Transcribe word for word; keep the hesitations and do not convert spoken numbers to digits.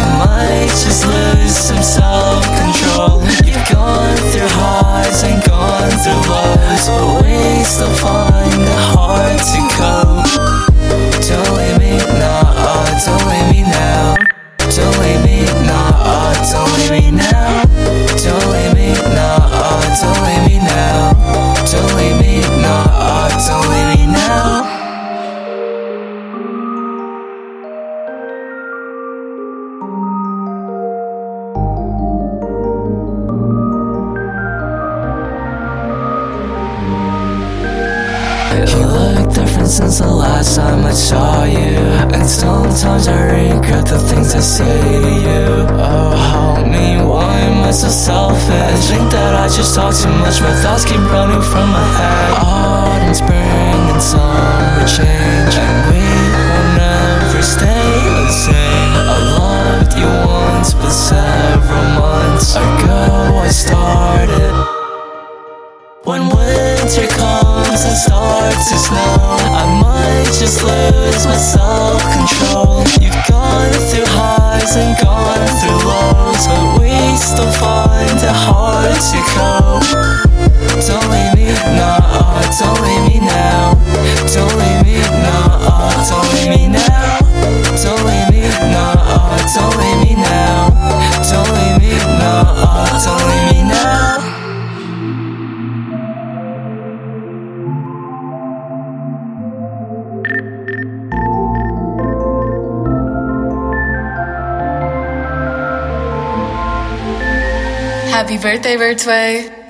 might just lose some self-control. You've gone through highs and gone through lows, but we still find it hard to cope. Don't leave me, nah, don't leave me now. Don't leave me, nah, don't leave me now. Don't leave me, nah, don't leave me now. Don't leave me, nah, don't leave me now. You look different since the last time I saw you, and sometimes I regret the things I say to you. Oh, help me, why am I so selfish? Think that I just talk too much, my thoughts keep running from my head. Autumn, spring, and summer change, and we will never stay the same. I loved you once, but several months ago I started. When winter comes and starts to snow, I might just lose my self-control. You've gone through highs and gone through lows, but we still find it hard to cope. Don't leave me, nah, don't leave me now. Don't leave me, nah, don't leave me now. Don't leave me, nah, don't leave me now. Don't leave me, nah, don't leave me now. Happy birthday, Virtue.